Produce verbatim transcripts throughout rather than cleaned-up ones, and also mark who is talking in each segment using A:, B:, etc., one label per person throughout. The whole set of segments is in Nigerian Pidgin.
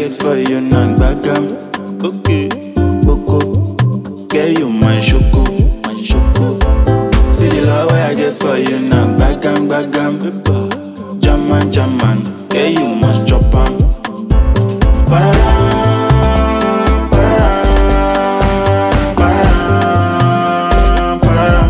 A: get for you now, bagam. Okay, Boko, get you my shoko, my shoko. See the love I get for you now, bagam, bagam. Jaman, jaman, get you must chop 'em. Pararam, pararam, pararam, pararam.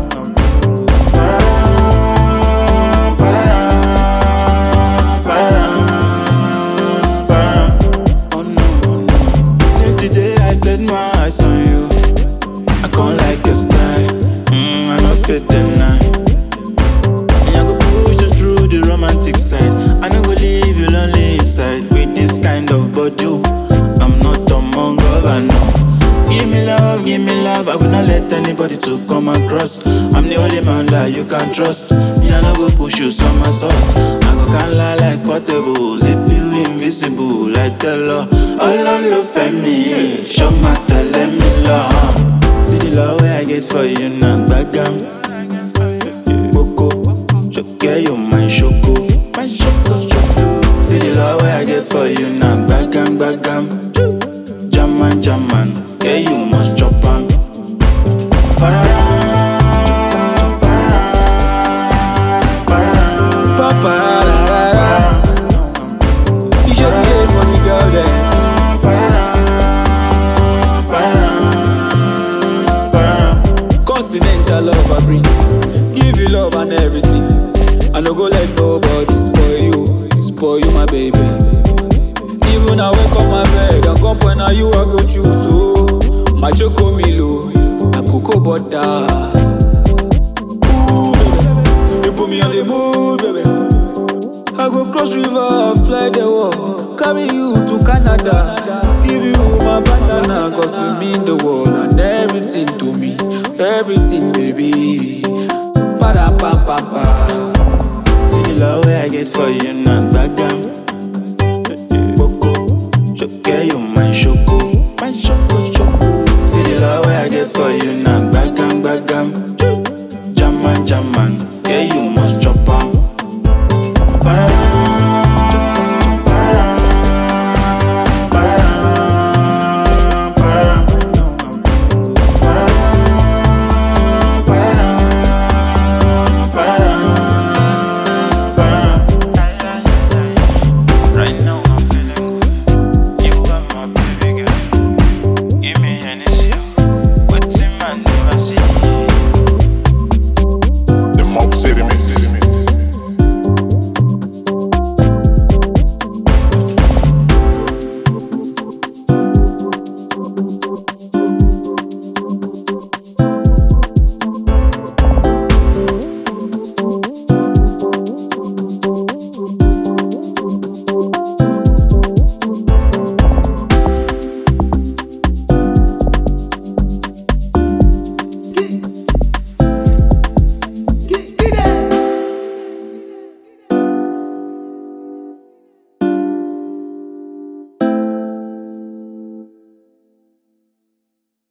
A: Pararam, pararam, pararam, pararam. Oh no, oh no. Since the day I set my eyes on you, I can't like your style. Mm, I don't fit deny. And I go push you through the romantic side. I no go leave you lonely inside. With this kind of body, I'm not among other, no. Give me love, give me love. I will not let anybody to come across. I'm the only man that you can trust. Me, I no go push you some assault. I go can lie like portable, zip you invisible like the law. All on love for me, show my let me love. See the love where I get for you now, bagam. Boko, get you my shoko, my shoko, shoko. See the love where I get for you now, bagam, bagam. Jaman, jaman, get you must chop 'em. Pararam, pararam, pararam,
B: Papa, you should be there for me, girl. There.
A: pararam, pararam, pararam.
B: Continental love I bring, give you love and everything. I no go let nobody spoil you, spoil you, my baby. Even I wake up my bed and come point at you, I go choose. So my choco milo, my cocoa butter. Ooh, baby, you put me on the mood, baby. I go cross river, fly the wall, carry you to Canada, give you my banana, cause you mean the world and everything to me, everything, baby. Para pam pam pam.
A: See the love where I get for you now, bagam.